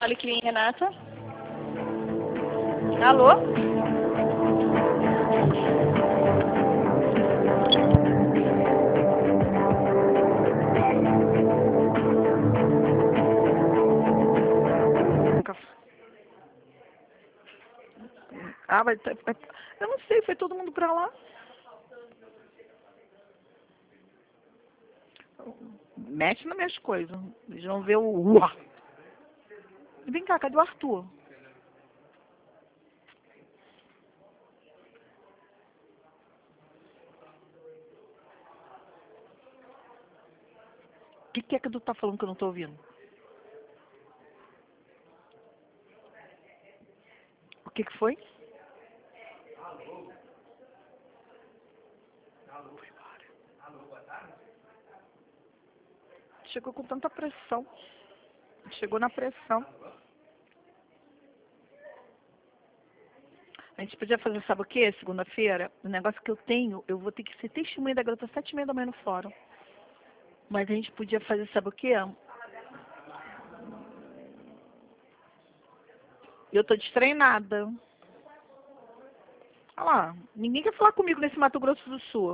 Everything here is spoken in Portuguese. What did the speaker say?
Olha aqui, Renata. Alô? Ah, eu não sei, foi todo mundo pra lá. Mexe nas minhas coisas. Eles vão ver o uá. Vem cá, cadê o Arthur? O que é que tu tá falando que eu não tô ouvindo? O que foi? Foi embora. Chegou com tanta pressão. Chegou na pressão. A gente podia fazer, sabe o quê? Segunda-feira, o negócio que eu tenho, eu vou ter que ser testemunha da garota às 7h30 da manhã no fórum. Mas a gente podia fazer, sabe o quê? Eu tô destreinada. Olha lá, ninguém quer falar comigo nesse Mato Grosso do Sul.